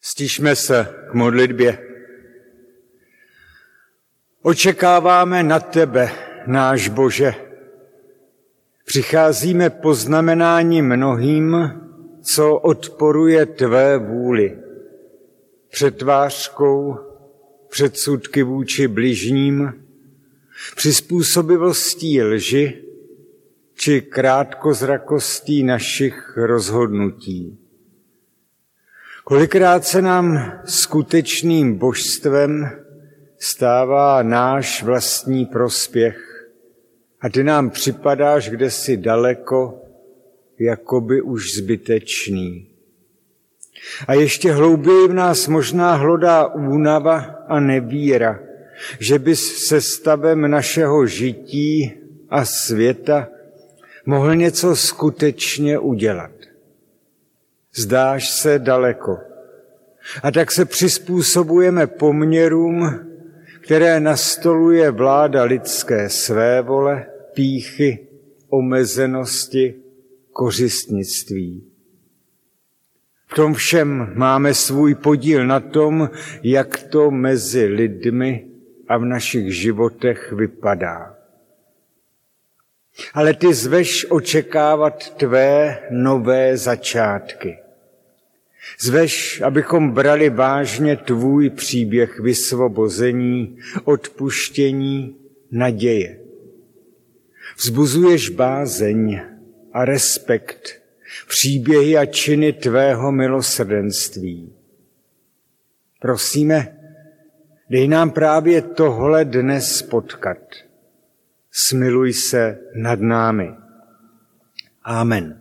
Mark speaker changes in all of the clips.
Speaker 1: Stišme se k modlitbě. Očekáváme na tebe, náš Bože. Přicházíme poznamenání mnohým, co odporuje tvé vůli. Přetvářkou, předsudky vůči bližním, přizpůsobivostí lži či krátkozrakostí našich rozhodnutí. Kolikrát se nám skutečným božstvem stává náš vlastní prospěch a ty nám připadáš kdesi daleko, jakoby už zbytečný. A ještě hlouběji v nás možná hlodá únava a nevíra, že bys se stavem našeho žití a světa mohl něco skutečně udělat. Zdáš se daleko. A tak se přizpůsobujeme poměrům, které nastoluje vláda lidské svévole, pýchy, omezenosti, kořistnictví. V tom všem máme svůj podíl na tom, jak to mezi lidmi a v našich životech vypadá. Ale ty zveš očekávat tvé nové začátky. Zveš, abychom brali vážně tvůj příběh vysvobození, odpuštění, naděje. Vzbuzuješ bázeň a respekt, příběhy a činy tvého milosrdenství. Prosíme, dej nám právě tohle dnes potkat. Smiluj se nad námi. Amen.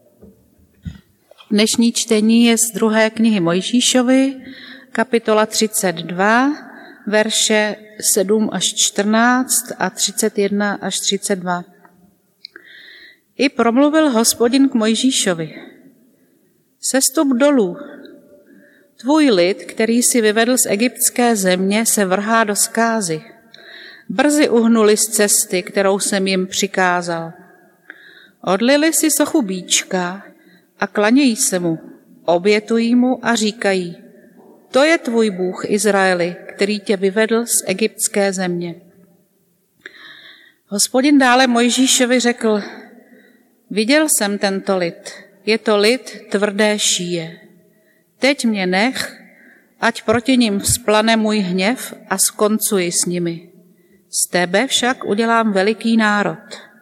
Speaker 2: Dnešní čtení je z 2. knihy Mojžíšovy, kapitola 32, verše 7 až 14 a 31 až 32. I promluvil Hospodin k Mojžíšovi. Sestup dolů. Tvůj lid, který si vyvedl z egyptské země, se vrhá do zkázy. Brzy uhnuli z cesty, kterou jsem jim přikázal. Odlili si sochu býčka a klanějí se mu, obětují mu a říkají, to je tvůj Bůh Izraeli, který tě vyvedl z egyptské země. Hospodin dále Mojžíšovi řekl, viděl jsem tento lid, je to lid tvrdé šíje. Teď mě nech, ať proti nim vzplane můj hněv a skoncuji s nimi. Z tebe však udělám veliký národ.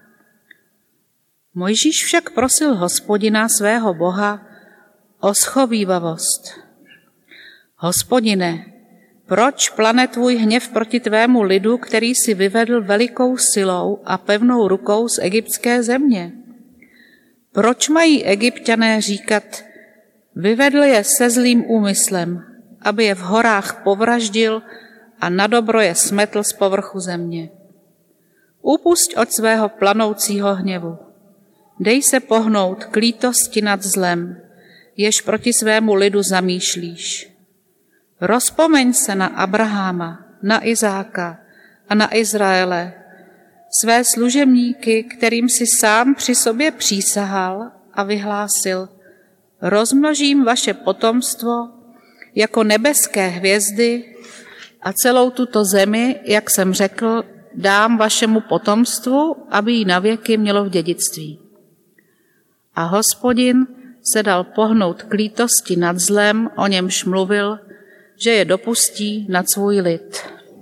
Speaker 2: Mojžíš však prosil Hospodina svého Boha o schovívavost. Hospodine, proč plane tvůj hněv proti tvému lidu, který si vyvedl velikou silou a pevnou rukou z egyptské země? Proč mají Egypťané říkat, vyvedl je se zlým úmyslem, aby je v horách povraždil a na dobro je smetl z povrchu země? Upusť od svého planoucího hněvu. Dej se pohnout k lítosti nad zlem, jež proti svému lidu zamýšlíš. Rozpomeň se na Abraháma, na Izáka a na Izraele, své služebníky, kterým si sám při sobě přísahal a vyhlásil, rozmnožím vaše potomstvo jako nebeské hvězdy a celou tuto zemi, jak jsem řekl, dám vašemu potomstvu, aby ji navěky mělo v dědictví. A Hospodin se dal pohnout k lítosti nad zlem, o němž mluvil, že je dopustí nad svůj lid.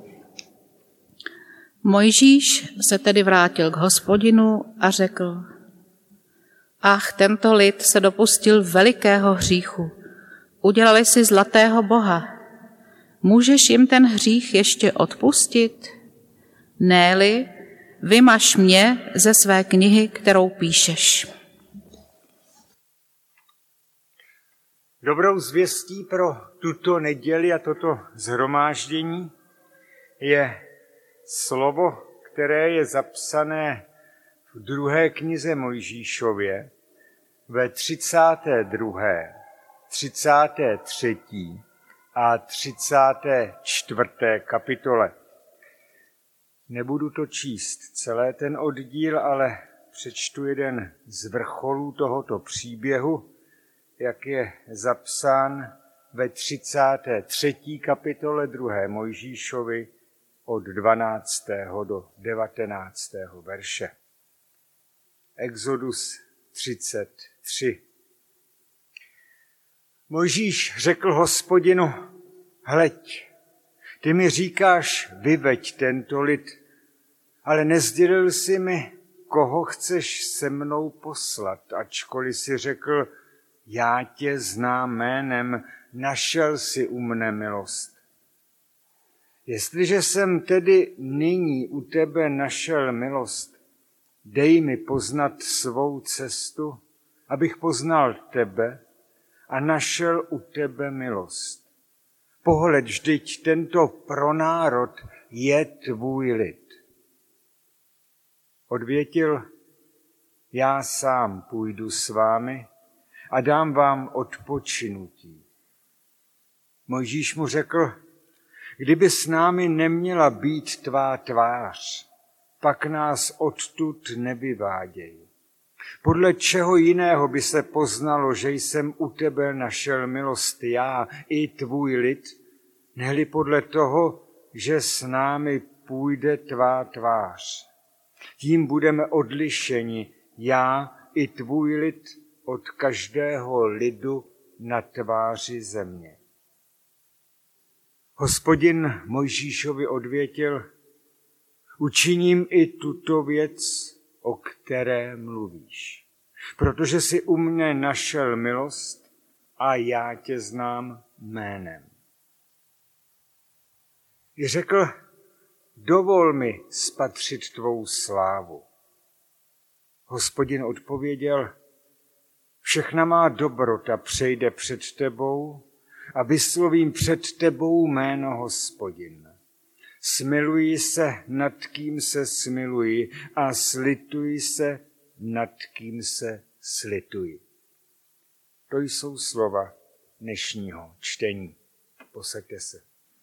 Speaker 2: Mojžíš se tedy vrátil k Hospodinu a řekl, ach, tento lid se dopustil velikého hříchu. Udělali si zlatého boha. Můžeš jim ten hřích ještě odpustit? Ne-li, vymaž mě ze své knihy, kterou píšeš.
Speaker 1: Dobrou zvěstí pro tuto neděli a toto shromáždění je slovo, které je zapsané v 2. knize Mojžíšově ve 32., 33. a 34. kapitole. Nebudu to číst celé ten oddíl, ale přečtu jeden z vrcholů tohoto příběhu, jak je zapsán ve 33. kapitole 2. Mojžíšovi od 12. do 19. verše. Exodus 33. Mojžíš řekl Hospodinu: hleď, ty mi říkáš, vyveď tento lid, ale nesdělil jsi mi, koho chceš se mnou poslat, ačkoliv jsi řekl, já tě znám jménem, našel jsi u mne milost. Jestliže jsem tedy nyní u tebe našel milost, dej mi poznat svou cestu, abych poznal tebe a našel u tebe milost. Pohled, vždyť tento pronárod je tvůj lid. Odvětil: já sám půjdu s vámi a dám vám odpočinutí. Mojžíš mu řekl: kdyby s námi neměla být tvá tvář, pak nás odtud nevyváděj. Podle čeho jiného by se poznalo, že jsem u tebe našel milost já i tvůj lid, nehli podle toho, že s námi půjde tvá tvář. Tím budeme odlišeni, já i tvůj lid, od každého lidu na tváři země. Hospodin Mojžíšovi odvětil: učiním i tuto věc, o které mluvíš, protože jsi u mne našel milost a já tě znám jménem. I řekl: dovol mi spatřit tvou slávu. Hospodin odpověděl: všechna má dobrota přejde před tebou a vyslovím před tebou jméno Hospodin. Smiluji se, nad kým se smiluji, a slituji se, nad kým se slituji. To jsou slova dnešního čtení. Posaďte se.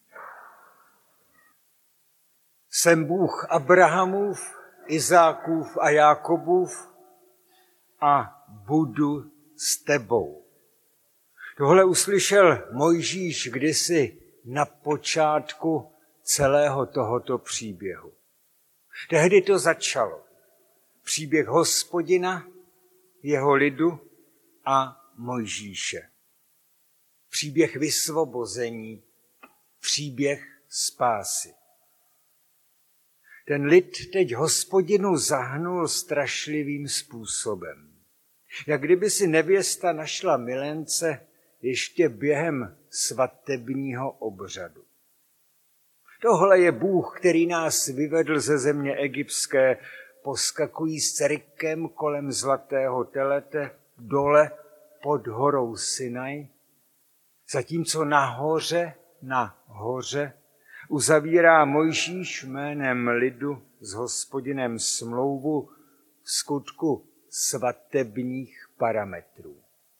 Speaker 1: Jsem Bůh Abrahamův, Izákův a Jákobův a budu s tebou. Tohle uslyšel Mojžíš kdysi na počátku celého tohoto příběhu. Tehdy to začalo. Příběh Hospodina, jeho lidu a Mojžíše. Příběh vysvobození, příběh spásy. Ten lid teď Hospodinu zahnul strašlivým způsobem. Jak kdyby si nevěsta našla milence ještě během svatebního obřadu. Tohle je Bůh, který nás vyvedl ze země egyptské, poskakují s rikem kolem zlatého telete dole pod horou Sinaj, zatímco na hoře uzavírá Mojžíš jménem lidu s Hospodinem smlouvu v skutku svatebních parametrů.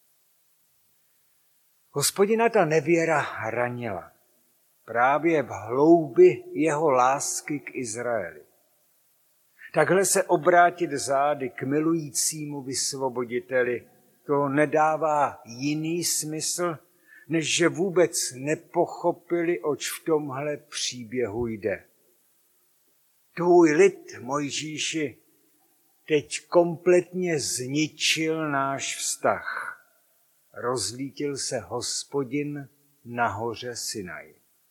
Speaker 1: Hospodina ta nevěra ranila právě v hloubi jeho lásky k Izraeli. Takhle se obrátit zády k milujícímu vysvoboditeli, to nedává jiný smysl, než že vůbec nepochopili, oč v tomhle příběhu jde. Tvůj lid, Mojžíši, teď kompletně zničil náš vztah. Rozlítil se Hospodin na hoře Sinaj.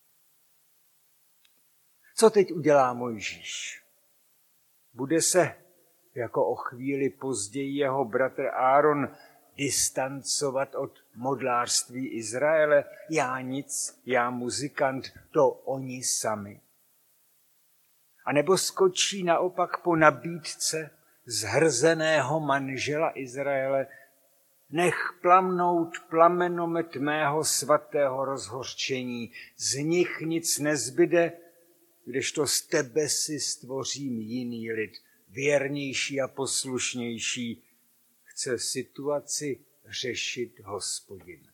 Speaker 1: Co teď udělá Mojžíš? Bude se, jako o chvíli později jeho bratr Áron, distancovat od modlářství Izraele? Já nic, já muzikant, to oni sami. A nebo skočí naopak po nabídce zhrzeného manžela Izraele: nech plamnout plamenomet mého svatého rozhořčení, z nich nic nezbyde, kdežto z tebe si stvořím jiný lid, věrnější a poslušnější. Chce situaci řešit Hospodin.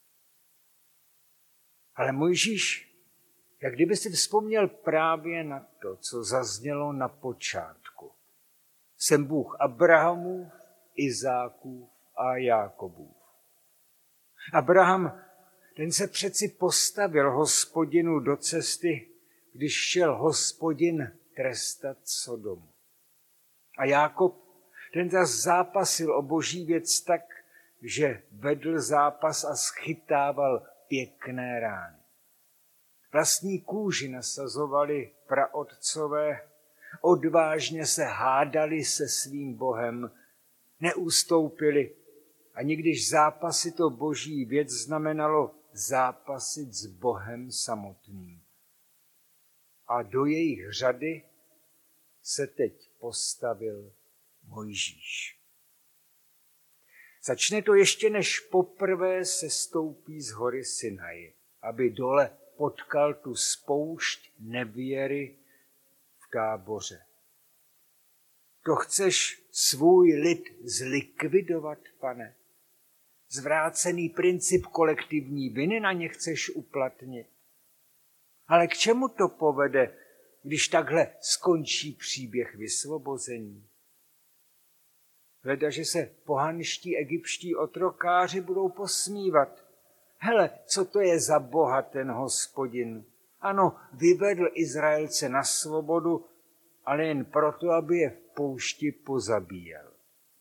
Speaker 1: Ale Mojžíš, jak kdyby si vzpomněl právě na to, co zaznělo na počátku. Jsem Bůh Abrahamův, Izákův a Jákobův. Abraham ten se přeci postavil Hospodinu do cesty, když šel Hospodin trestat Sodomu. A Jákob, ten zas zápasil o boží věc tak, že vedl zápas a schytával pěkné rány. Vlastní kůži nasazovali praotcové, odvážně se hádali se svým Bohem, neustoupili, ani když zápasit o boží věc znamenalo zápasit s Bohem samotným. A do jejich řady se teď postavil Mojžíš. Začne to ještě než poprvé sestoupí z hory Sinaj, aby dole potkal tu spoušť nevěry v Táboře. To chceš svůj lid zlikvidovat, Pane? Zvrácený princip kolektivní viny na ně chceš uplatnit? Ale k čemu to povede, když takhle skončí příběh vysvobození? Hleda, že se pohanští egyptští otrokáři budou posmívat. Hele, co to je za Boha ten Hospodin? Ano, vyvedl Izraelce na svobodu, ale jen proto, aby je v poušti pozabíjel.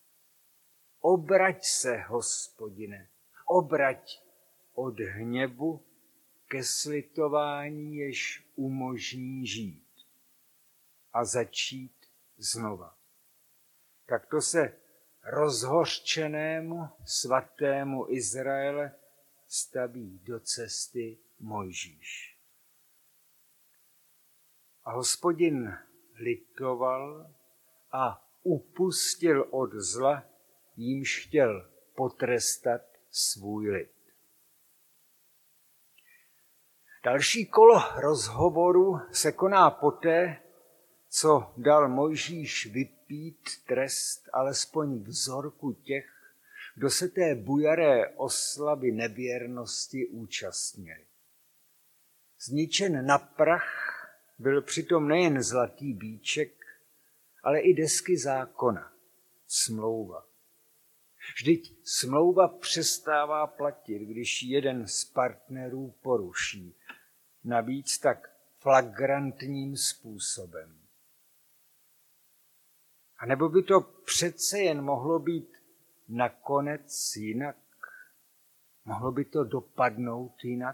Speaker 1: Obrať se, Hospodine, obrať od hněvu ke slitování, jež umožní žít a začít znova. Takto se rozhořčenému svatému Izraele staví do cesty Mojžíš. A Hospodin litoval a upustil od zla, jímž chtěl potrestat svůj lid. Další kolo rozhovoru se koná poté, co dal Mojžíš vypít trest alespoň vzorku těch, kdo se té bujaré oslavy nevěrnosti účastnili. Zničen na prach byl přitom nejen zlatý bíček, ale i desky zákona, smlouva. Vždyť smlouva přestává platit, když jeden z partnerů poruší, navíc tak flagrantním způsobem. A nebo by to přece jen mohlo být nakonec jinak? Mohlo by to dopadnout jinak?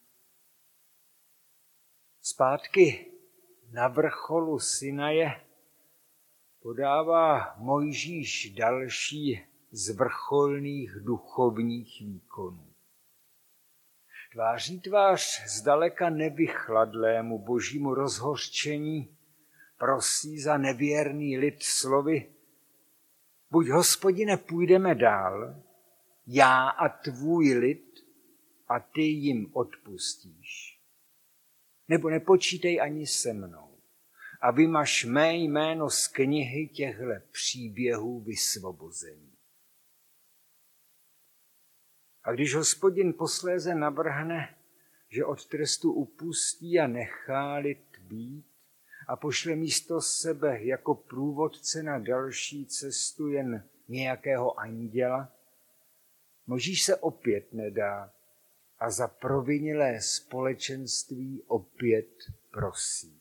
Speaker 1: Zpátky na vrcholu Sinaje podává Mojžíš další z vrcholných duchovních výkonů. Tváří tvář zdaleka nevychladlému božímu rozhořčení prosí za nevěrný lid slovy: buď, Hospodine, půjdeme dál, já a tvůj lid, a ty jim odpustíš. Nebo nepočítej ani se mnou a vymaž mé jméno z knihy těchto příběhů vysvobození. A když Hospodin posléze navrhne, že od trestu upustí a nechá lid být a pošle místo sebe jako průvodce na další cestu jen nějakého anděla, Mojžíš se opět nedá a za provinilé společenství opět prosí.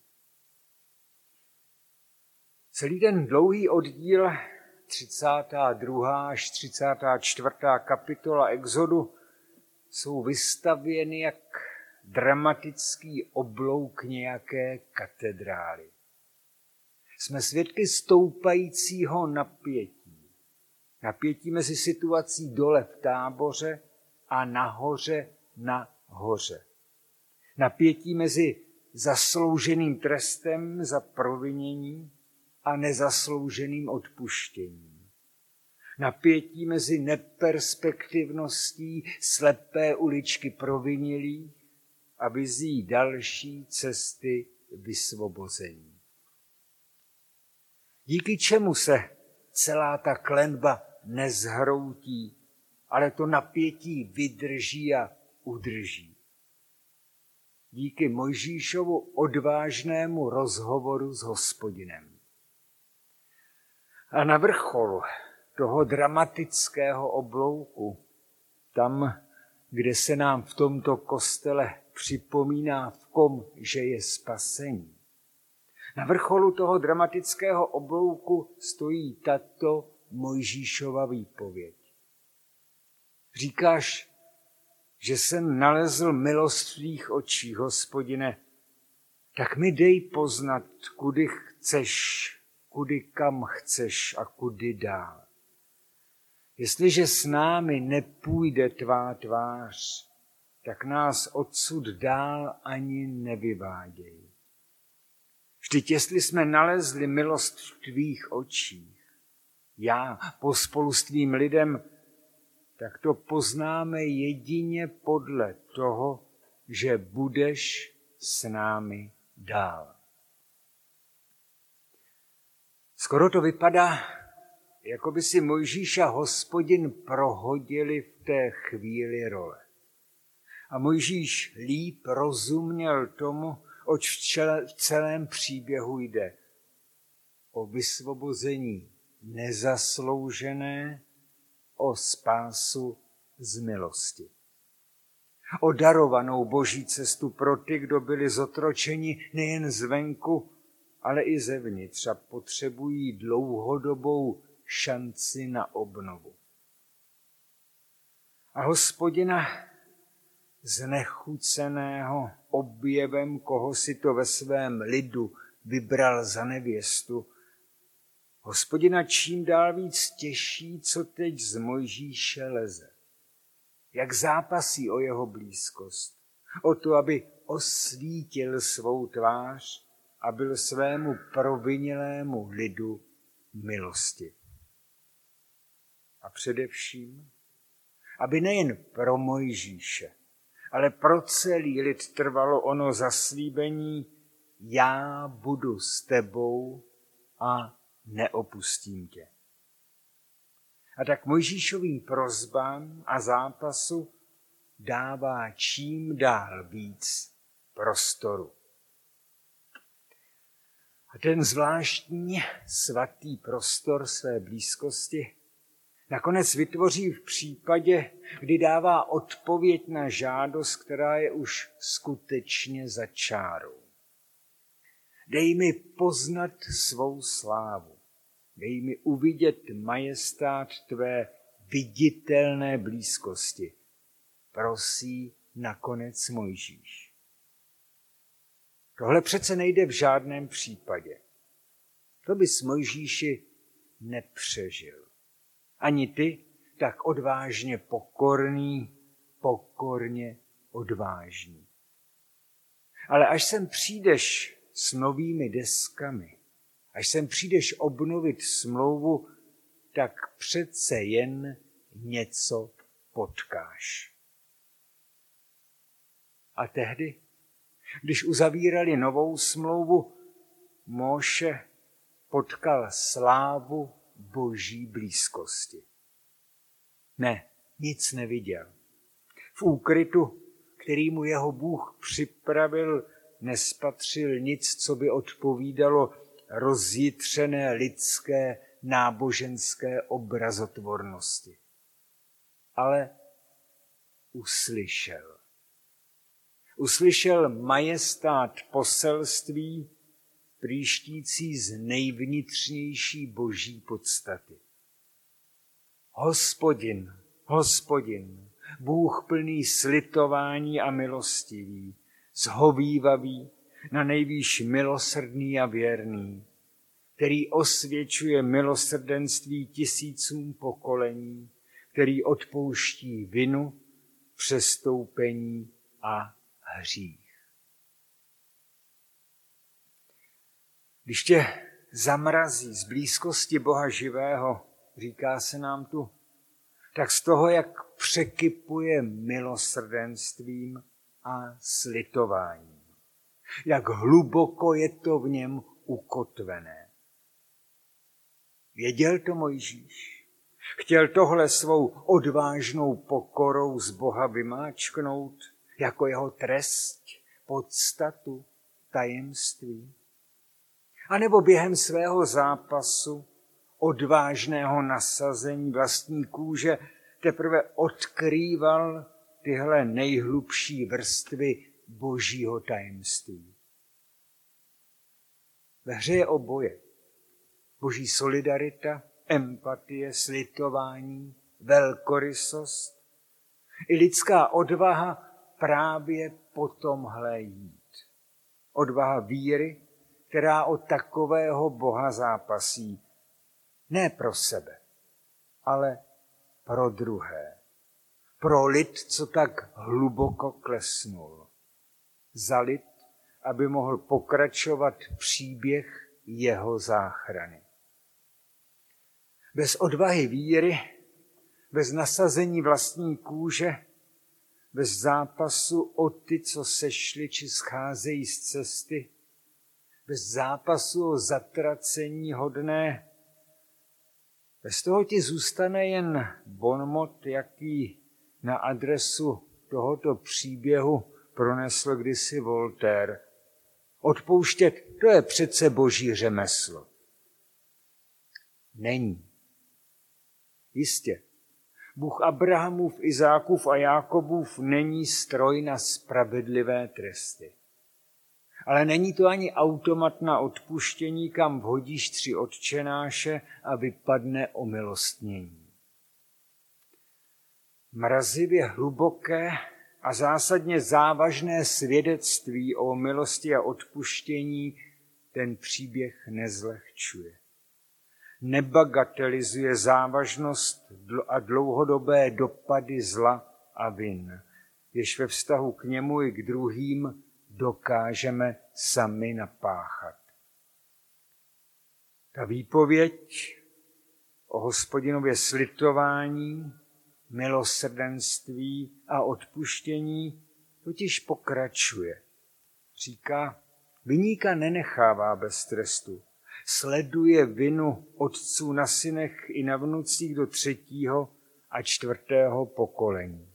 Speaker 1: Celý ten dlouhý oddíl, 32. až 34. kapitola Exodu, jsou vystavěny jak dramatický oblouk nějaké katedrály. Jsme svědky stoupajícího napětí. Napětí mezi situací dole v Táboře a nahoře na hoře. Napětí mezi zaslouženým trestem za provinění a nezaslouženým odpuštěním. Napětí mezi neperspektivností slepé uličky provinilých a vizí další cesty vysvobození. Díky čemu se celá ta klenba nezhroutí, ale to napětí vydrží a udrží. Díky Mojžíšovu odvážnému rozhovoru s Hospodinem. A na vrcholu toho dramatického oblouku, tam, kde se nám v tomto kostele připomíná, v kom že je spasení. Na vrcholu toho dramatického oblouku stojí tato Mojžíšova výpověď. Říkáš, že jsem nalezl milost v tvých očích, Hospodine, tak mi dej poznat, kudy chceš, kudy kam chceš a kudy dál. Jestliže s námi nepůjde tvá tvář, tak nás odsud dál ani nevyváděj. Vždyť jestli jsme nalezli milost v tvých očích, já pospolu s tvým lidem, tak to poznáme jedině podle toho, že budeš s námi dál. Skoro to vypadá, jako by si Mojžíš a Hospodin prohodili v té chvíli role. A Mojžíš líp rozuměl tomu, oč v celém příběhu jde. O vysvobození nezasloužené, o spásu z milosti. O darovanou boží cestu pro ty, kdo byli zotročeni nejen zvenku, ale i zevnitř a potřebují dlouhodobou šanci na obnovu. A Hospodina znechuceného objevem, koho si to ve svém lidu vybral za nevěstu, Hospodina čím dál víc těší, co teď z Mojžíše leze. Jak zápasí o jeho blízkost, o to, aby osvítil svou tvář a byl svému provinělému lidu milosti. A především, aby nejen pro Mojžíše, ale pro celý lid trvalo ono zaslíbení, já budu s tebou a neopustím tě. A tak Mojžíšovým prosbám a zápasu dává čím dál víc prostoru. A ten zvláštní svatý prostor své blízkosti nakonec vytvoří v případě, kdy dává odpověď na žádost, která je už skutečně za čárou. Dej mi poznat svou slávu. Dej mi uvidět majestát tvé viditelné blízkosti. Prosí nakonec Mojžíš. Tohle přece nejde v žádném případě. To bys Mojžíši nepřežil. Ani ty, tak odvážně pokorný, pokorně odvážný. Ale až sem přijdeš s novými deskami, až sem přijdeš obnovit smlouvu, tak přece jen něco potkáš. A tehdy, když uzavírali novou smlouvu, Móše potkal slávu boží blízkosti. Ne, nic neviděl. V úkrytu, který mu jeho Bůh připravil, nespatřil nic, co by odpovídalo rozjitřené lidské náboženské obrazotvornosti. Ale uslyšel. Uslyšel majestát poselství, prýštící z nejvnitřnější boží podstaty. Hospodin, Hospodin, Bůh plný slitování a milostivý, zhovívavý, na nejvýš milosrdný a věrný, který osvědčuje milosrdenství tisícům pokolení, který odpouští vinu, přestoupení a hřích. Když tě zamrazí z blízkosti Boha živého, říká se nám tu, tak z toho, jak překypuje milosrdenstvím a slitováním. Jak hluboko je to v něm ukotvené. Věděl to Mojžíš? Chtěl tohle svou odvážnou pokorou z Boha vymáčknout jako jeho trest, podstatu, tajemství? A nebo během svého zápasu, odvážného nasazení vlastní kůže, teprve odkrýval tyhle nejhlubší vrstvy božího tajemství. Ve hře je oboje. Boží solidarita, empatie, slitování, velkorysost i lidská odvaha právě po tomhle jít. Odvaha víry, která od takového Boha zápasí. Ne pro sebe, ale pro druhé. Pro lid, co tak hluboko klesnul. Za lid, aby mohl pokračovat příběh jeho záchrany. Bez odvahy víry, bez nasazení vlastní kůže, bez zápasu o ty, co sešli či scházejí z cesty, bez zápasu o zatracení hodné, bez toho ti zůstane jen bonmot, jaký na adresu tohoto příběhu pronesl kdysi Voltaire. Odpouštět, to je přece boží řemeslo. Není. Jistě, Bůh Abrahamův, Izákův a Jákobův není stroj na spravedlivé tresty. Ale není to ani automat na odpuštění, kam vhodíš 3 otčenáše a vypadne omilostnění. Mrazivě hluboké a zásadně závažné svědectví o milosti a odpuštění ten příběh nezlehčuje. Nebagatelizuje závažnost a dlouhodobé dopady zla a vin, jež ve vztahu k němu i k druhým dokážeme sami napáchat. Ta výpověď o Hospodinově slitování, milosrdenství a odpuštění totiž pokračuje. Říká, viníka nenechává bez trestu. Sleduje vinu otců na synech i na vnucích do 3. a 4. pokolení.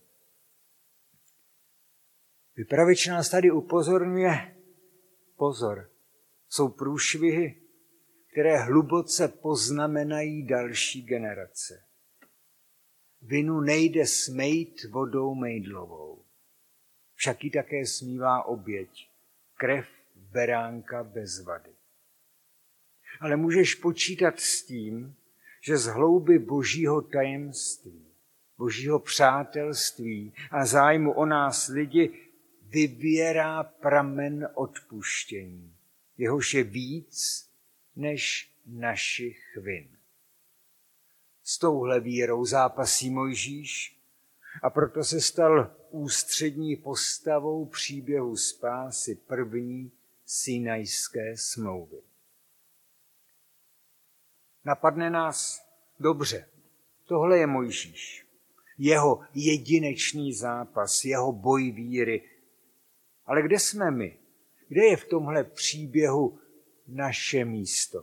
Speaker 1: Vypravěč nás tady upozorňuje, pozor, jsou průšvihy, které hluboce poznamenají další generace. Vinu nejde smejt vodou mejdlovou, však ji také smívá oběť, krev beránka bez vady. Ale můžeš počítat s tím, že z hlouby božího tajemství, božího přátelství a zájmu o nás lidi vyvěrá pramen odpuštění, jehož je víc než našich vin. S touhle vírou zápasí Mojžíš a proto se stal ústřední postavou příběhu spásy první Sinajské smlouvy. Napadne nás, dobře, tohle je Mojžíš, jeho jedinečný zápas, jeho boj víry. Ale kde jsme my? Kde je v tomhle příběhu naše místo?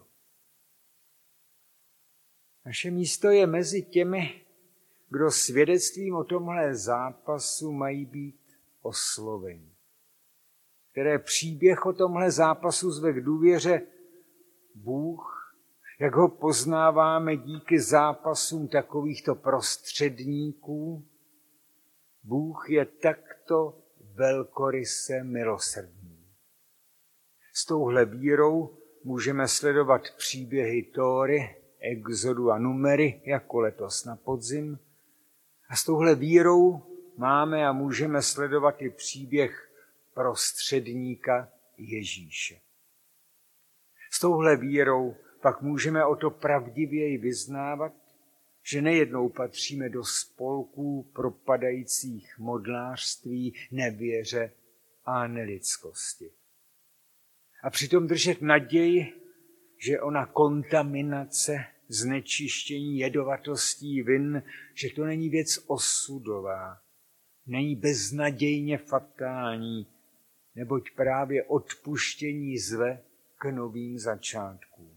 Speaker 1: Naše místo je mezi těmi, kdo svědectvím o tomhle zápasu mají být osloveni. Které příběh o tomhle zápasu zve k důvěře Bůh, jak ho poznáváme díky zápasům takovýchto prostředníků. Bůh je takto velkoryse milosrdný. S touhle vírou můžeme sledovat příběhy Tóry, Exodu a Numery, jako letos na podzim. A s touhle vírou máme a můžeme sledovat i příběh prostředníka Ježíše. S touhle vírou pak můžeme o to pravdivěji vyznávat, že nejednou patříme do spolků propadajících modlářství, nevěře a nelidskosti. A přitom držet naději, že ona kontaminace, znečištění, jedovatostí vin, že to není věc osudová, není beznadějně fatální, neboť právě odpuštění zve k novým začátkům.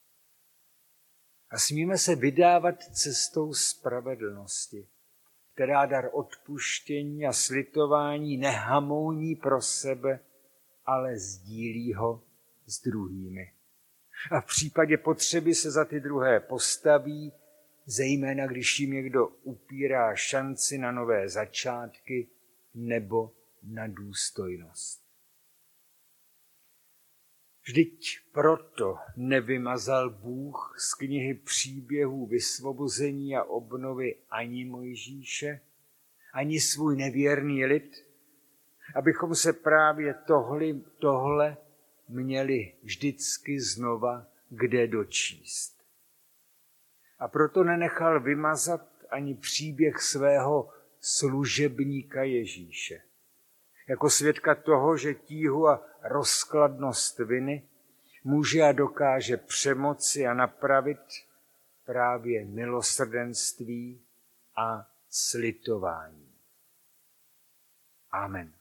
Speaker 1: A smíme se vydávat cestou spravedlnosti, která dar odpuštění a slitování nehamouní pro sebe, ale sdílí ho s druhými. A v případě potřeby se za ty druhé postaví, zejména když jim někdo upírá šanci na nové začátky nebo na důstojnost. Vždyť proto nevymazal Bůh z knihy příběhů vysvobození a obnovy ani Mojžíše, ani svůj nevěrný lid, abychom se právě tohle měli vždycky znova kde dočíst. A proto nenechal vymazat ani příběh svého služebníka Ježíše, jako svědka toho, že tíhu a rozkladnost viny může a dokáže přemoci a napravit právě milosrdenství a slitování. Amen.